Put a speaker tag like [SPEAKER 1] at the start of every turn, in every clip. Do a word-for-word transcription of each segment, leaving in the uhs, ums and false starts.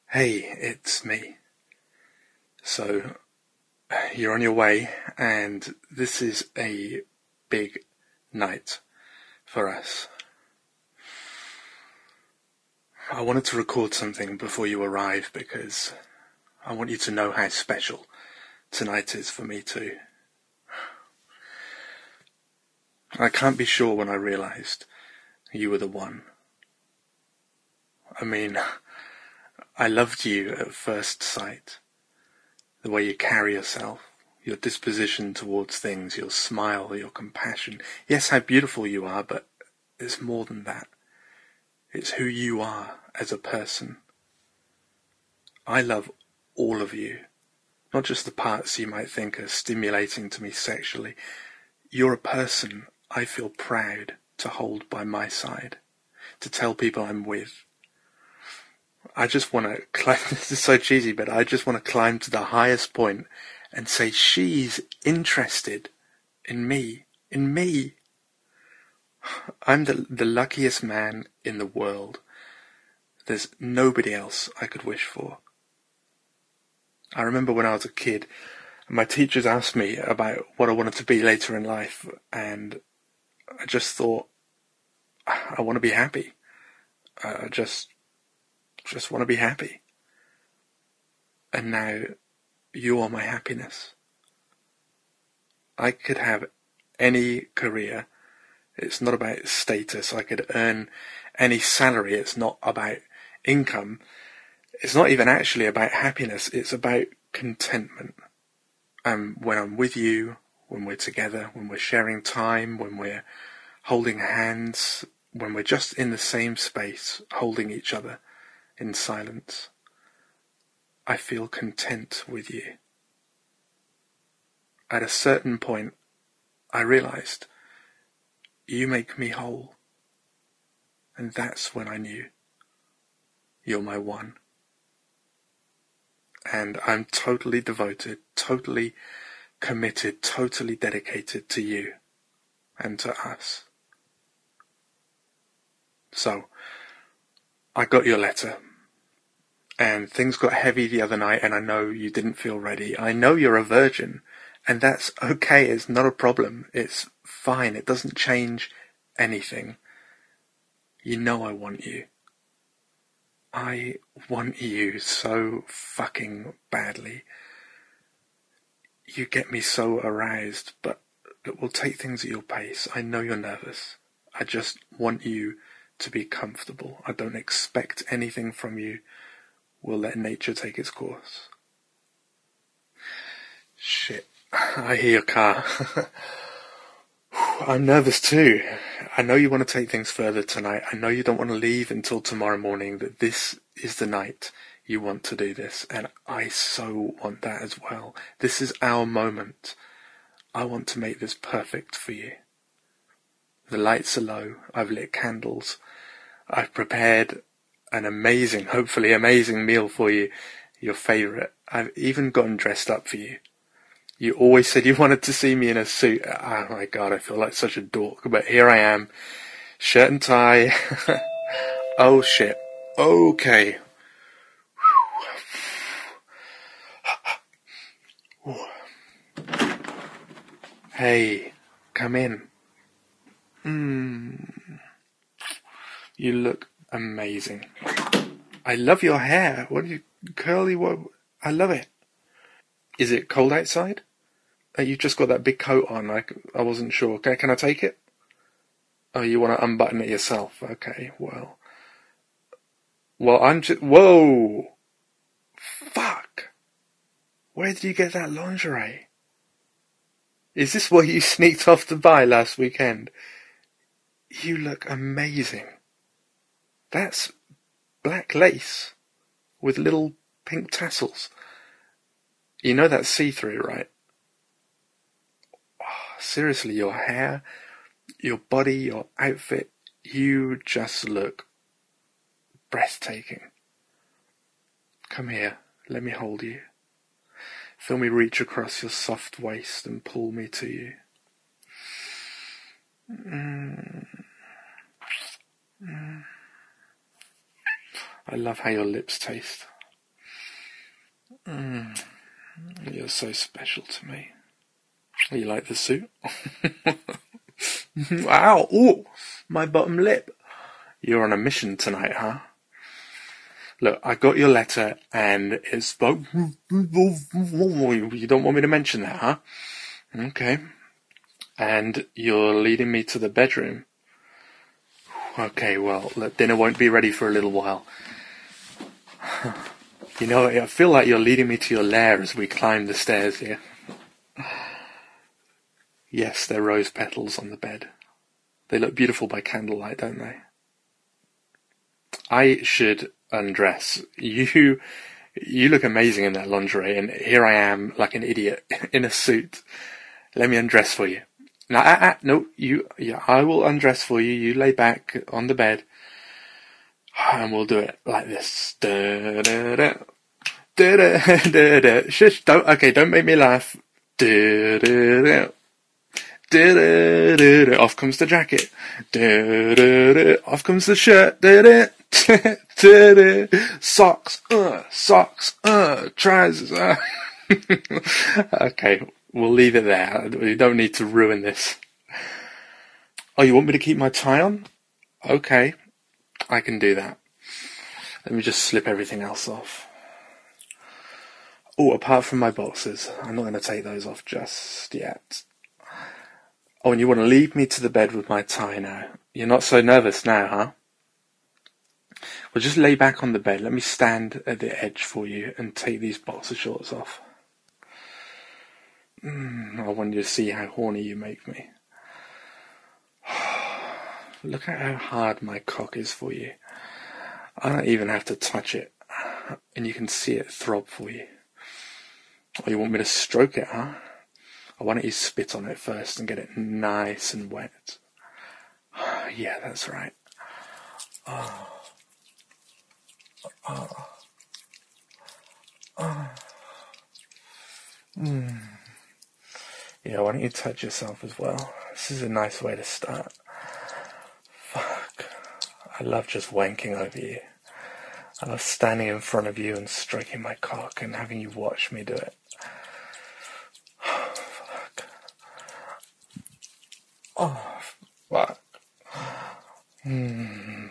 [SPEAKER 1] Hey, it's me. So, you're on your way, and this is a big night for us. I wanted to record something before you arrive because I want you to know how special tonight is for me too. I can't be sure when I realised you were the one. I mean, I loved you at first sight. The way you carry yourself, your disposition towards things, your smile, your compassion. Yes, how beautiful you are, but it's more than that. It's who you are as a person. I love all of you, not just the parts you might think are stimulating to me sexually. You're a person I feel proud to hold by my side, to tell people I'm with. I just want to climb, this is so cheesy, but I just want to climb to the highest point and say she's interested in me, in me. I'm the, the luckiest man in the world. There's nobody else I could wish for. I remember when I was a kid, my teachers asked me about what I wanted to be later in life, and I just thought, I want to be happy. I just, just want to be happy. And now, you are my happiness. I could have any career. It's not about status. I could earn any salary. It's not about income. It's not even actually about happiness. It's about contentment. And when I'm with you, when we're together, when we're sharing time, when we're holding hands, when we're just in the same space, holding each other in silence, I feel content with you. At a certain point, I realized you make me whole. And that's when I knew you're my one. And I'm totally devoted, totally committed, totally dedicated to you and to us. So, I got your letter, and things got heavy the other night, and I know you didn't feel ready. I know you're a virgin, and that's okay. It's not a problem. It's fine. It doesn't change anything. You know I want you. I want you so fucking badly. You get me so aroused, but we'll take things at your pace. I know you're nervous. I just want you to be comfortable. I don't expect anything from you. We'll let nature take its course. Shit. I hear your car. I'm nervous too. I know you want to take things further tonight. I know you don't want to leave until tomorrow morning, that this is the night you want to do this, and I so want that as well. This is our moment. I want to make this perfect for you. The lights are low. I've lit candles. I've prepared an amazing, hopefully amazing meal for you, your favourite. I've even gotten dressed up for you. You always said you wanted to see me in a suit. Oh my god, I feel like such a dork. But here I am. Shirt and tie. Oh shit. Okay. Hey, come in. Mm. You look amazing. I love your hair. What are you, curly? What? I love it. Is it cold outside? Uh, you've just got that big coat on. Like, I wasn't sure. Okay, can I take it? Oh, you want to unbutton it yourself? Okay, well. Well, I'm just... Whoa! Fuck! Where did you get that lingerie? Is this what you sneaked off to buy last weekend? You look amazing. That's black lace with little pink tassels. You know that's see-through, right? Oh, seriously, your hair, your body, your outfit, you just look breathtaking. Come here, let me hold you. Feel me reach across your soft waist and pull me to you. Mm. Mm. I love how your lips taste. Mm, you're so special to me. You like the suit? Ow! Ooh! My bottom lip. You're on a mission tonight, huh? Look, I got your letter and it spoke. You don't want me to mention that, huh? Okay. And you're leading me to the bedroom. Okay, well, look, dinner won't be ready for a little while. You know, I feel like you're leading me to your lair as we climb the stairs here. Yes, they're rose petals on the bed. They look beautiful by candlelight, don't they? I should undress. You, you look amazing in that lingerie, and here I am, like an idiot, in a suit. Let me undress for you. No, ah, ah, no, you, yeah, I will undress for you. You lay back on the bed, and we'll do it like this. Da, da, da. Da, da, da, da. Shush, don't, okay, don't make me laugh. Da, da, da. Da, da, da, da. Off comes the jacket. Da, da, da. Off comes the shirt. Da, da. Da, da. Socks, uh, socks, uh, trousers, uh. Okay, we'll leave it there. We don't need to ruin this. Oh, you want me to keep my tie on? Okay, I can do that. Let me just slip everything else off. Oh, apart from my boxers. I'm not going to take those off just yet. Oh, and you want to lead me to the bed with my tie now? You're not so nervous now, huh? Well, just lay back on the bed. Let me stand at the edge for you and take these boxer shorts off. Mm, I want you to see how horny you make me. Look at how hard my cock is for you. I don't even have to touch it, and you can see it throb for you. Oh, you want me to stroke it, huh? Oh, why don't you spit on it first and get it nice and wet? Yeah, that's right. Oh. Oh. Oh. Mm. Yeah, why don't you touch yourself as well? This is a nice way to start. Fuck. I love just wanking over you. I love standing in front of you and stroking my cock and having you watch me do it. Oh, fuck. Oh, fuck. Hmm.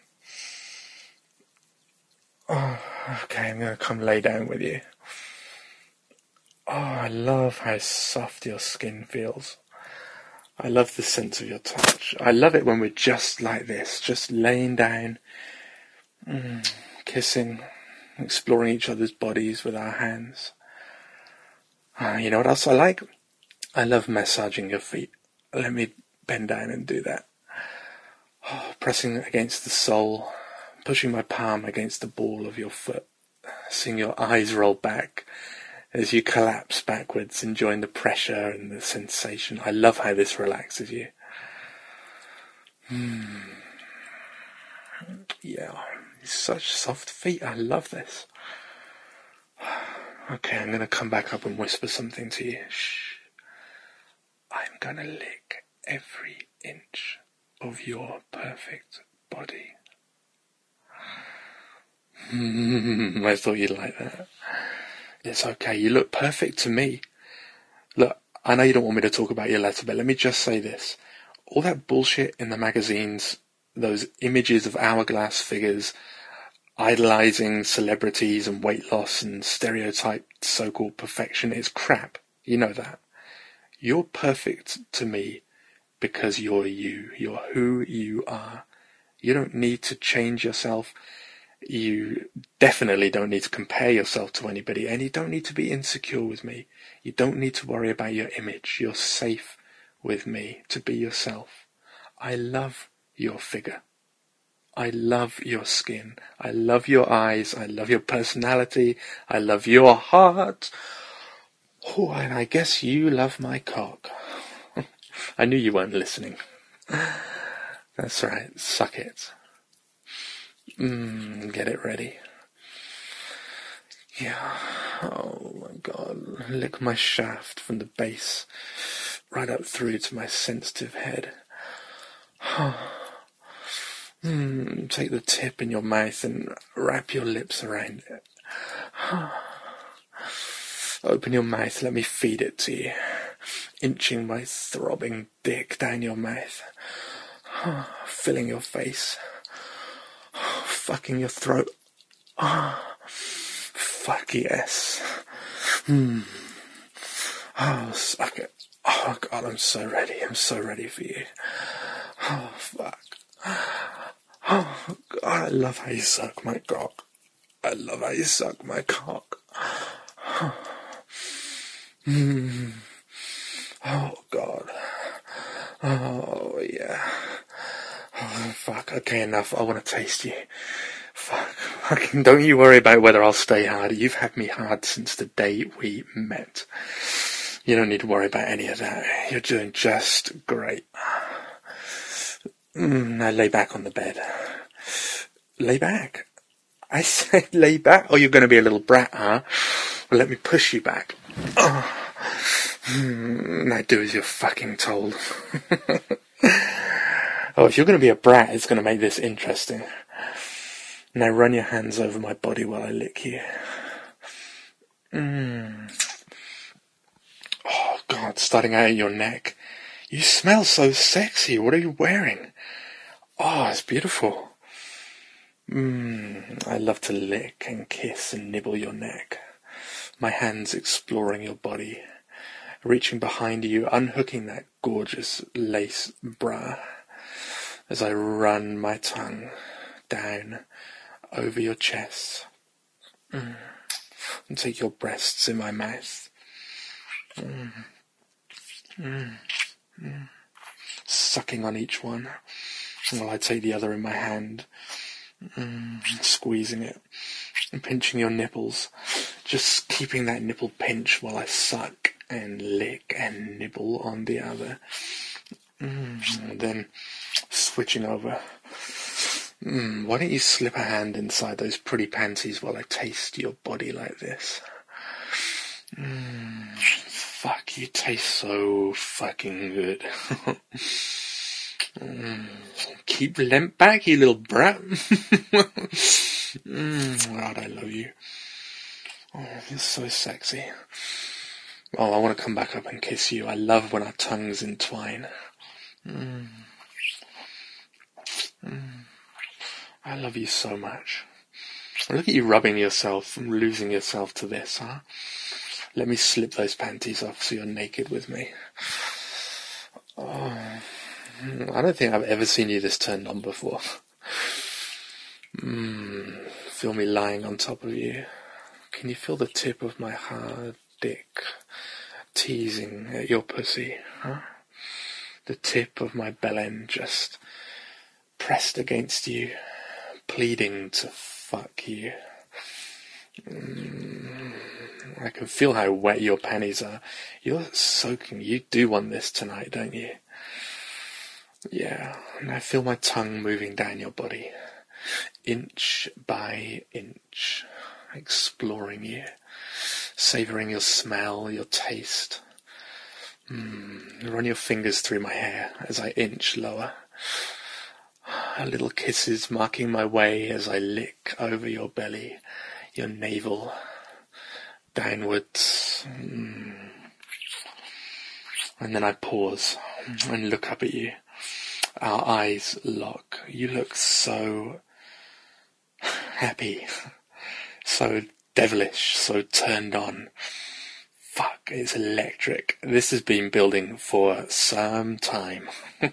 [SPEAKER 1] Oh, okay, I'm going to come lay down with you. Oh, I love how soft your skin feels. I love the sense of your touch. I love it when we're just like this, just laying down, mm, kissing, exploring each other's bodies with our hands. Uh, you know what else I like? I love massaging your feet. Let me bend down and do that. Oh, pressing against the sole, pushing my palm against the ball of your foot, seeing your eyes roll back as you collapse backwards, enjoying the pressure and the sensation. I love how this relaxes you. Mm. Yeah, such soft feet. I love this. Okay, I'm going to come back up and whisper something to you. Shh. I'm going to lick every inch of your perfect body. I thought you'd like that. It's okay, you look perfect to me. Look, I know you don't want me to talk about your letter, but let me just say this. All that bullshit in the magazines, those images of hourglass figures, idolizing celebrities and weight loss and stereotyped so-called perfection is crap. You know that. You're perfect to me because you're you. You're who you are. You don't need to change yourself. You definitely don't need to compare yourself to anybody, and you don't need to be insecure with me. You don't need to worry about your image. You're safe with me to be yourself. I love your figure. I love your skin. I love your eyes. I love your personality. I love your heart. Oh, and I guess you love my cock. I knew you weren't listening. That's right. Suck it. Mmm, get it ready. Yeah. Oh my God. Lick my shaft from the base right up through to my sensitive head. Mm, take the tip in your mouth and wrap your lips around it. Open your mouth, let me feed it to you. Inching my throbbing dick down your mouth. Filling your face. Fucking your throat. Fuck yes. Hmm. Oh, suck it. Oh, God, I'm so ready. I'm so ready for you. Oh, fuck. Oh, God, I love how you suck my cock. I love how you suck my cock. Mm. Oh, God. Oh, yeah. Oh, fuck. Okay, enough. I want to taste you. Fuck. Fucking don't you worry about whether I'll stay hard. You've had me hard since the day we met. You don't need to worry about any of that. You're doing just great. Mm, now lay back on the bed. Lay back. I said lay back. Oh, you're going to be a little brat, huh? Well, let me push you back. Oh. Mm, now do as you're fucking told. Oh, if you're going to be a brat, it's going to make this interesting. Now run your hands over my body while I lick you. Mm. Oh, God, starting out at your neck. You smell so sexy. What are you wearing? Oh, it's beautiful. Mm, I love to lick and kiss and nibble your neck. My hands exploring your body. Reaching behind you, unhooking that gorgeous lace bra. As I run my tongue down over your chest. Mm. And take your breasts in my mouth. Mm. Mm. Mm. Sucking on each one while I take the other in my hand. Mm. Squeezing it. And pinching your nipples. Just keeping that nipple pinch while I suck and lick and nibble on the other. Mm. And then switching over. Mm, why don't you slip a hand inside those pretty panties while I taste your body like this? Mm, fuck, you taste so fucking good. mm, keep limp back, you little brat. mm, God, I love you. Oh, you're so sexy. Oh, I want to come back up and kiss you. I love when our tongues entwine. Mm. Mm. I love you so much. Look at you rubbing yourself and losing yourself to this, huh? Let me slip those panties off so you're naked with me. Oh, I don't think I've ever seen you this turned on before. Mm, feel me lying on top of you. Can you feel the tip of my hard dick teasing at your pussy, huh? The tip of my bellend just pressed against you, pleading to fuck you. Mm, I can feel how wet your panties are. You're soaking. You do want this tonight, don't you? Yeah, and I feel my tongue moving down your body, inch by inch, exploring you, savouring your smell, your taste. Mm, run your fingers through my hair as I inch lower. Little kisses marking my way as I lick over your belly, your navel, downwards. Mm. And then I pause and look up at you. Our eyes lock. You look so happy, so devilish, so turned on. Fuck, it's electric. This has been building for some time.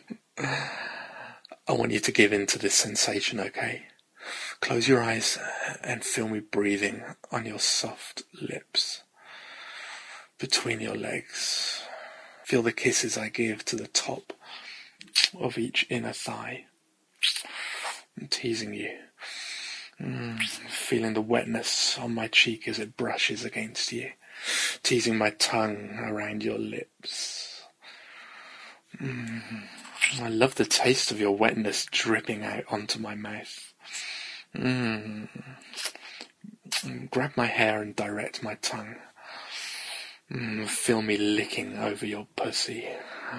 [SPEAKER 1] I want you to give in to this sensation, okay? Close your eyes and feel me breathing on your soft lips, between your legs. Feel the kisses I give to the top of each inner thigh. I'm teasing you. Mm, feeling the wetness on my cheek as it brushes against you. Teasing my tongue around your lips. Mm, I love the taste of your wetness dripping out onto my mouth. Mm. Grab my hair and direct my tongue. Mm, feel me licking over your pussy.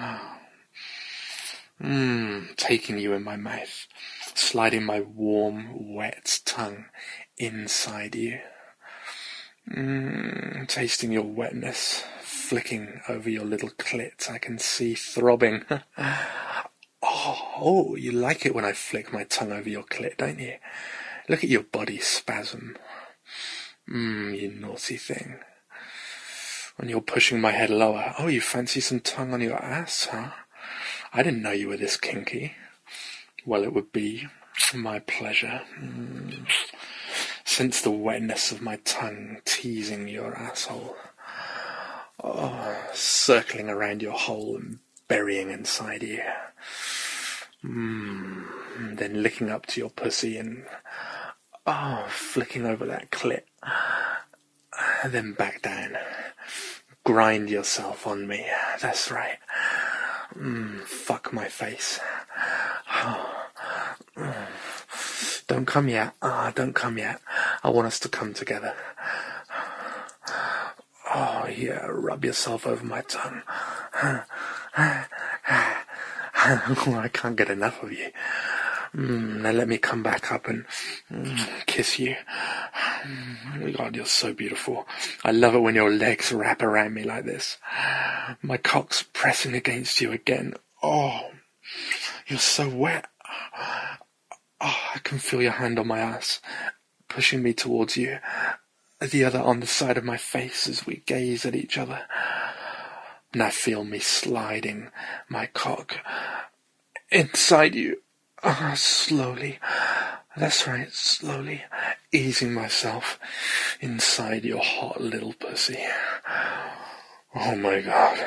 [SPEAKER 1] Mm, taking you in my mouth, sliding my warm, wet tongue inside you. Mm, tasting your wetness, flicking over your little clit, I can see throbbing. oh, oh, you like it when I flick my tongue over your clit, don't you? Look at your body spasm. Mmm, you naughty thing. When you're pushing my head lower, oh, you fancy some tongue on your ass, huh? I didn't know you were this kinky. Well, it would be my pleasure. Mm. Sense the wetness of my tongue teasing your asshole. Oh, circling around your hole and burying inside you. Mm. Then licking up to your pussy and, oh, flicking over that clit. And then back down. Grind yourself on me. That's right. Mm, fuck my face. Oh. Mm. Don't come yet. Ah, oh, don't come yet. I want us to come together. Oh, yeah, rub yourself over my tongue. I can't get enough of you. Mm, now let me come back up and mm, kiss you. God, you're so beautiful. I love it when your legs wrap around me like this. My cock's pressing against you again. Oh, you're so wet. Oh, I can feel your hand on my ass, pushing me towards you, the other on the side of my face as we gaze at each other. Now feel me sliding my cock inside you, oh, slowly. That's right, slowly, easing myself inside your hot little pussy. Oh my God.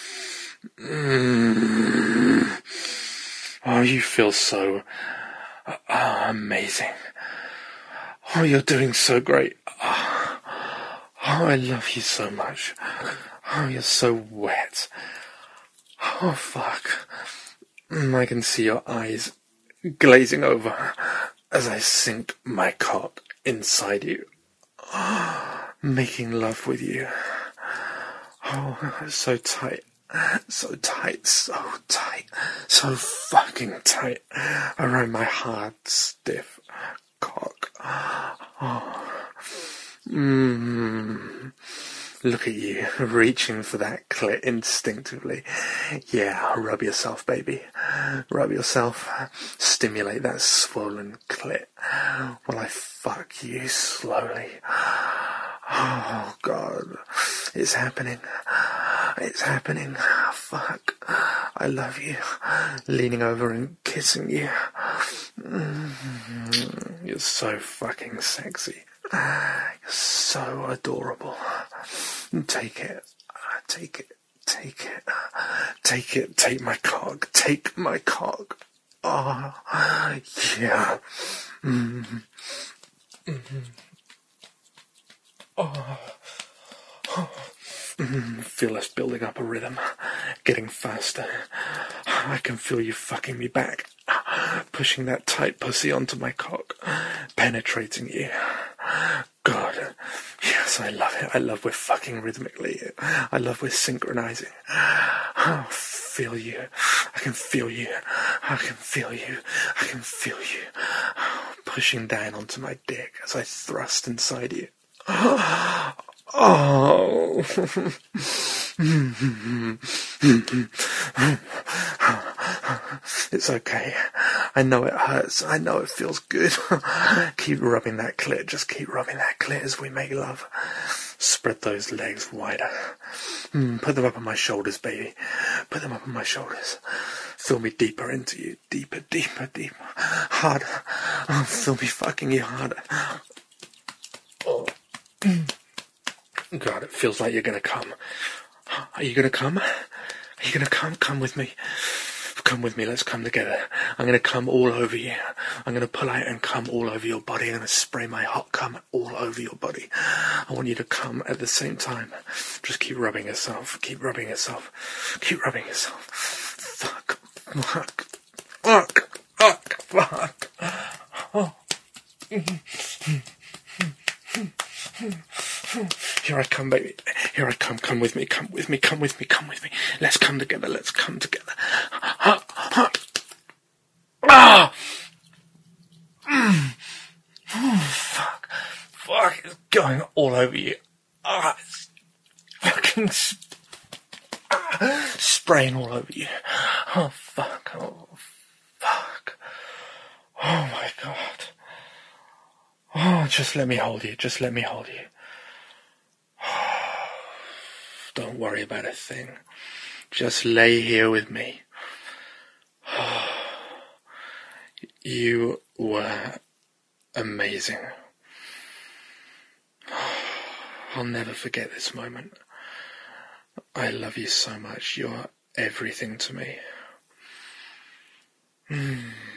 [SPEAKER 1] Mm. Oh, you feel so oh, amazing. Oh, you're doing so great. Oh, oh, I love you so much. Oh, you're so wet. Oh, fuck. I can see your eyes glazing over as I sink my cock inside you, oh, making love with you. Oh, so tight, so tight, so tight, so fucking tight around my hard, stiff cock. Oh. Mmm. Look at you, reaching for that clit instinctively. Yeah, rub yourself, baby. Rub yourself. Stimulate that swollen clit while I fuck you slowly. Oh, God. It's happening. It's happening. Fuck. I love you. Leaning over and kissing you. Mm-hmm. You're so fucking sexy. You're so adorable. Take it. Take it. Take it. Take it. Take my cock. Take my cock. Oh, yeah. Mm-hmm. Mm-hmm. Oh. Oh. Mm, feel us building up a rhythm, getting faster. I can feel you fucking me back, pushing that tight pussy onto my cock, penetrating you. God, yes, I love it. I love we're fucking rhythmically. I love we're synchronizing. Oh, feel you. I can feel you. I can feel you. I can feel you. Pushing down onto my dick as I thrust inside you. Oh. It's okay. I know it hurts. I know it feels good. Keep rubbing that clit. Just keep rubbing that clit as we make love. Spread those legs wider. Mm, put them up on my shoulders, baby. Put them up on my shoulders. Feel me deeper into you. Deeper, deeper, deeper. Harder. Oh, feel me fucking you harder. Oh. God, it feels like you're gonna come. Are you gonna come? Are you gonna come? Come with me. Come with me, let's come together. I'm gonna come all over you. I'm gonna pull out and come all over your body. I'm gonna spray my hot cum all over your body. I want you to come at the same time. Just keep rubbing yourself. Keep rubbing yourself. Keep rubbing yourself. Fuck. Fuck. Fuck. Fuck. Fuck. Oh. Here I come, baby. Here I come. Come with me. Come with me. Come with me. Come with me. Let's come together. Let's come together. Ah! Ah! Mm. Oh, fuck. Fuck. It's going all over you. Ah, it's fucking sp- ah, spraying all over you. Oh, fuck. Oh, fuck. Oh, my God. Oh, just let me hold you. Just let me hold you. Don't worry about a thing. Just lay here with me. You were amazing. I'll never forget this moment. I love you so much. You're everything to me. Mm.